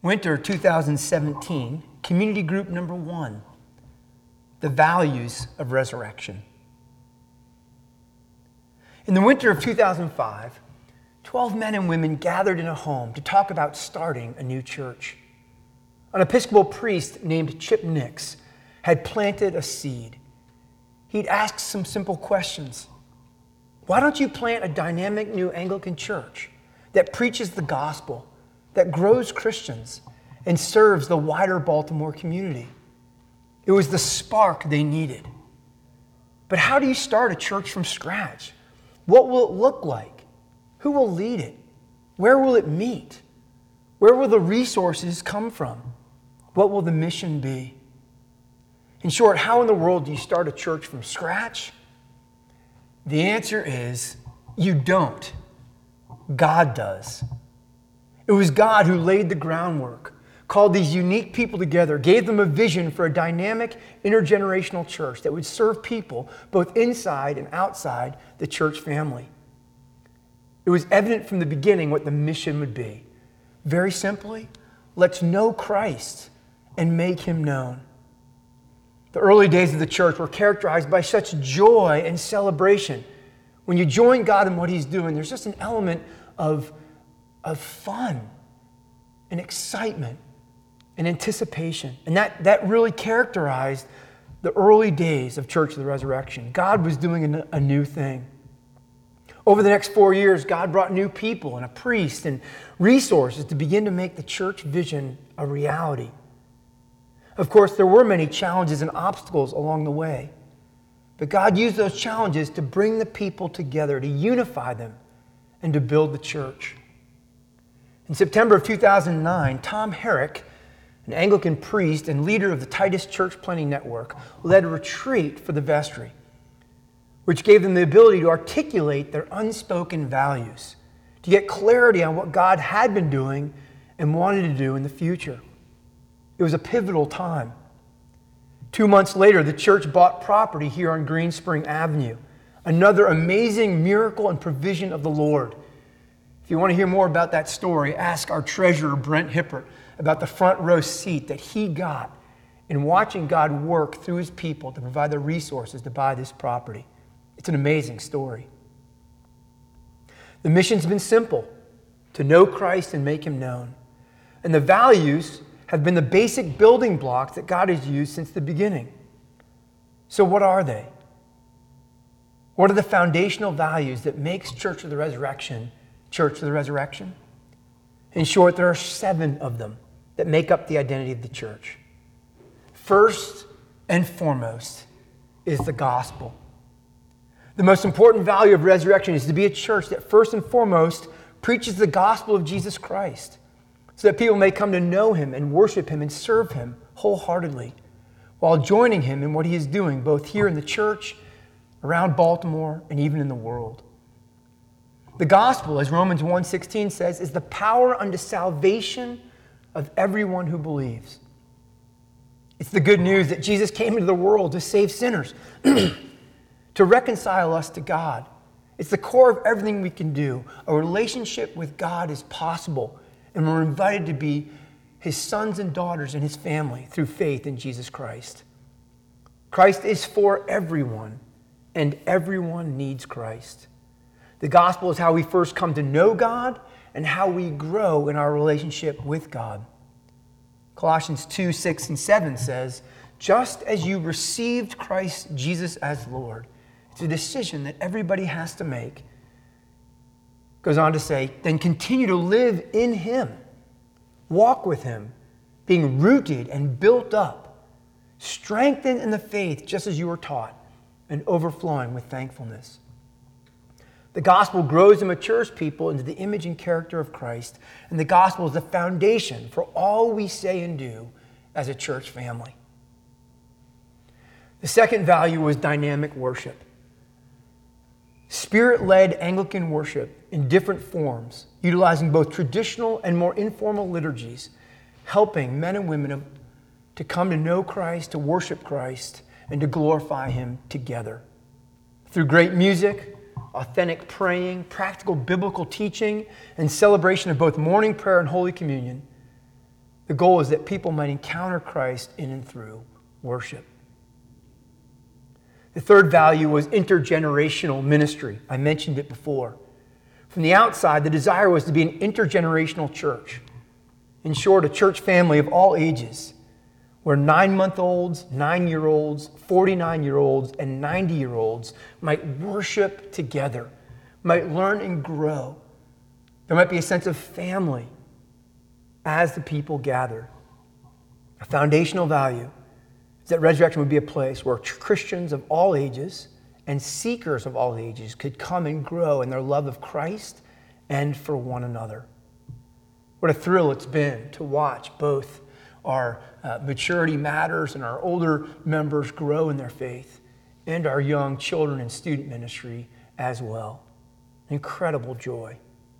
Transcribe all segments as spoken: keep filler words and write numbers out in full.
Winter two thousand seventeen, community group number one, the values of resurrection. In the winter of two thousand five, twelve men and women gathered in a home to talk about starting a new church. An Episcopal priest named Chip Nix had planted a seed. He'd asked some simple questions. Why don't you plant a dynamic new Anglican church that preaches the gospel, that grows Christians, and serves the wider Baltimore community? It was the spark they needed. But how do you start a church from scratch? What will it look like? Who will lead it? Where will it meet? Where will the resources come from? What will the mission be? In short, how in the world do you start a church from scratch? The answer is, you don't. God does. It was God who laid the groundwork, called these unique people together, gave them a vision for a dynamic intergenerational church that would serve people both inside and outside the church family. It was evident from the beginning what the mission would be. Very simply, let's know Christ and make him known. The early days of the church were characterized by such joy and celebration. When you join God in what he's doing, there's just an element of, of fun and excitement and anticipation. And that, that really characterized the early days of Church of the Resurrection. God was doing a, a new thing. Over the next four years, God brought new people and a priest and resources to begin to make the church vision a reality. Of course, there were many challenges and obstacles along the way. But God used those challenges to bring the people together, to unify them, and to build the church. In September of two thousand nine, Tom Herrick, an Anglican priest and leader of the Titus Church Planting Network, led a retreat for the vestry, which gave them the ability to articulate their unspoken values, to get clarity on what God had been doing and wanted to do in the future. It was a pivotal time. Two months later, the church bought property here on Green Spring Avenue, another amazing miracle and provision of the Lord. If you want to hear more about that story, ask our treasurer, Brent Hippert, about the front row seat that he got in watching God work through his people to provide the resources to buy this property. It's an amazing story. The mission's been simple: to know Christ and make him known. And the values have been the basic building blocks that God has used since the beginning. So what are they? What are the foundational values that makes Church of the Resurrection Church of the Resurrection? In short, there are seven of them that make up the identity of the church. First and foremost is the gospel. The most important value of resurrection is to be a church that first and foremost preaches the gospel of Jesus Christ, so that people may come to know him and worship him and serve him wholeheartedly, while joining him in what he is doing, both here in the church, around Baltimore, and even in the world. The gospel, as Romans one sixteen says, is the power unto salvation of everyone who believes. It's the good news that Jesus came into the world to save sinners, to reconcile us to God. It's the core of everything we can do. A relationship with God is possible, and we're invited to be his sons and daughters in his family through faith in Jesus Christ. Christ is for everyone, and everyone needs Christ. The gospel is how we first come to know God and how we grow in our relationship with God. Colossians two, six, and seven says, just as you received Christ Jesus as Lord. It's a decision that everybody has to make. Goes on to say, then continue to live in him. Walk with him, being rooted and built up, strengthened in the faith just as you were taught, and overflowing with thankfulness. The gospel grows and matures people into the image and character of Christ, and the gospel is the foundation for all we say and do as a church family. The second value was dynamic worship. Spirit-led Anglican worship in different forms, utilizing both traditional and more informal liturgies, helping men and women to come to know Christ, to worship Christ, and to glorify him together. Through great music, authentic praying, practical biblical teaching, and celebration of both morning prayer and Holy Communion, The goal is that people might encounter Christ in and through worship. The third value was intergenerational ministry. I mentioned it before. From the outside, the desire was to be an intergenerational church. In short, a church family of all ages, where nine-month-olds, nine-year-olds, forty-nine-year-olds, and ninety-year-olds might worship together, might learn and grow. There might be a sense of family as the people gather. A foundational value is that Resurrection would be a place where Christians of all ages and seekers of all ages could come and grow in their love of Christ and for one another. What a thrill it's been to watch both our uh, maturity matters and our older members grow in their faith, and our young children and student ministry as well. Incredible joy.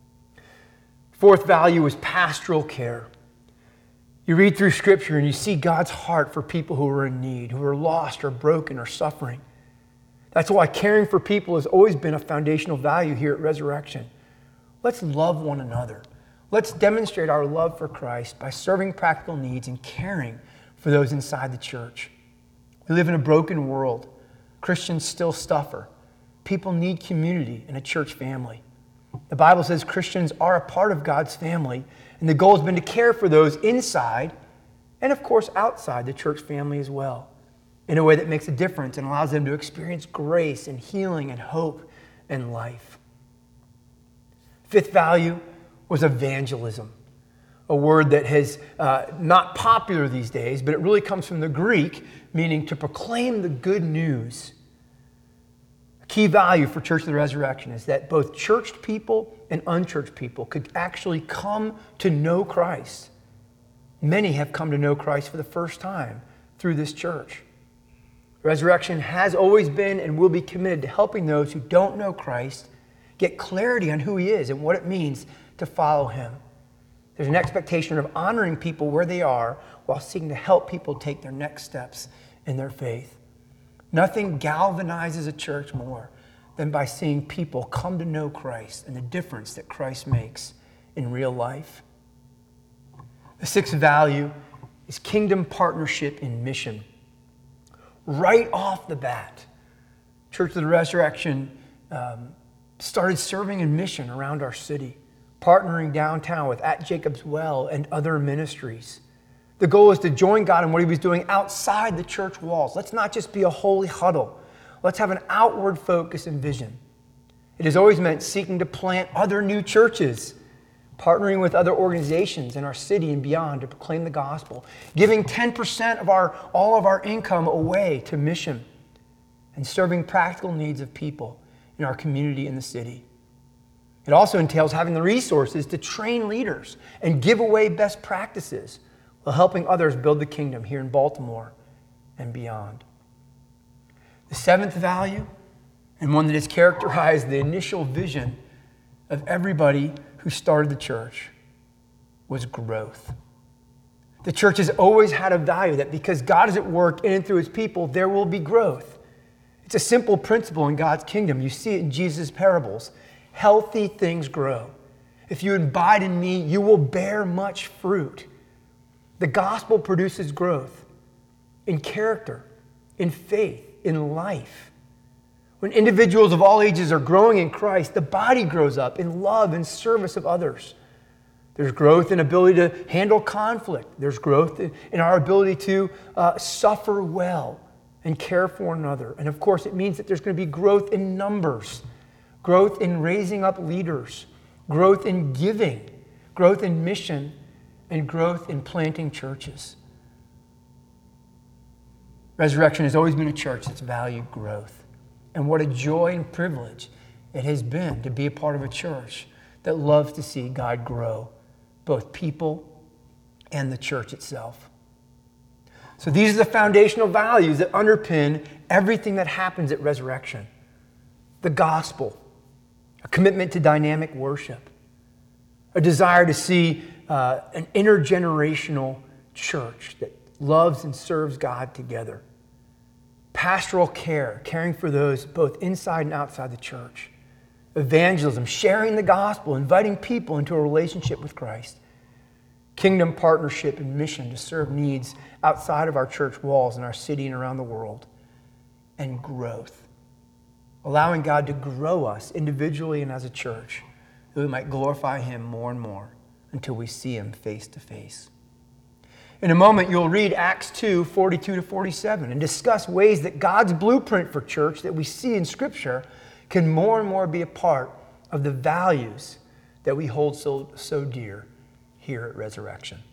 Fourth value is pastoral care. You read through Scripture and you see God's heart for people who are in need, who are lost or broken or suffering. That's why caring for people has always been a foundational value here at Resurrection. Let's love one another. Let's demonstrate our love for Christ by serving practical needs and caring for those inside the church. We live in a broken world. Christians still suffer. People need community and a church family. The Bible says Christians are a part of God's family, and the goal has been to care for those inside and, of course, outside the church family as well, in a way that makes a difference and allows them to experience grace and healing and hope and life. Fifth value was evangelism, a word that is uh, not popular these days, but it really comes from the Greek, meaning to proclaim the good news. A key value for Church of the Resurrection is that both churched people and unchurched people could actually come to know Christ. Many have come to know Christ for the first time through this church. Resurrection has always been and will be committed to helping those who don't know Christ get clarity on who He is and what it means to follow Him. There's an expectation of honoring people where they are while seeking to help people take their next steps in their faith. Nothing galvanizes a church more than by seeing people come to know Christ and the difference that Christ makes in real life. The sixth value is kingdom partnership in mission. Right off the bat, Church of the Resurrection um, started serving in mission around our city, partnering downtown with At Jacob's Well and other ministries. The goal is to join God in what He was doing outside the church walls. Let's not just be a holy huddle. Let's have an outward focus and vision. It has always meant seeking to plant other new churches, partnering with other organizations in our city and beyond to proclaim the gospel, giving ten percent of our all of our income away to mission, and serving practical needs of people in our community and the city. It also entails having the resources to train leaders and give away best practices while helping others build the kingdom here in Baltimore and beyond. The seventh value, and one that has characterized the initial vision of everybody who started the church, was growth. The church has always had a value that because God is at work in and through His people, there will be growth. It's a simple principle in God's kingdom. You see it in Jesus' parables. Healthy things grow. If you abide in me, you will bear much fruit. The gospel produces growth in character, in faith, in life. When individuals of all ages are growing in Christ, the body grows up in love and service of others. There's growth in ability to handle conflict. There's growth in our ability to uh, suffer well and care for one another. And of course, it means that there's going to be growth in numbers, growth in raising up leaders, growth in giving, growth in mission, and growth in planting churches. Resurrection has always been a church that's valued growth. And what a joy and privilege it has been to be a part of a church that loves to see God grow, both people and the church itself. So these are the foundational values that underpin everything that happens at Resurrection. The gospel, a commitment to dynamic worship, a desire to see uh, an intergenerational church that loves and serves God together. Pastoral care, caring for those both inside and outside the church. Evangelism, sharing the gospel, inviting people into a relationship with Christ. kingdom partnership and mission to serve needs outside of our church walls in our city and around the world, and growth, allowing God to grow us individually and as a church, that we might glorify him more and more until we see him face to face. In a moment, you'll read Acts two, forty-two to forty-seven and discuss ways that God's blueprint for church that we see in Scripture can more and more be a part of the values that we hold so, so dear here at Resurrection.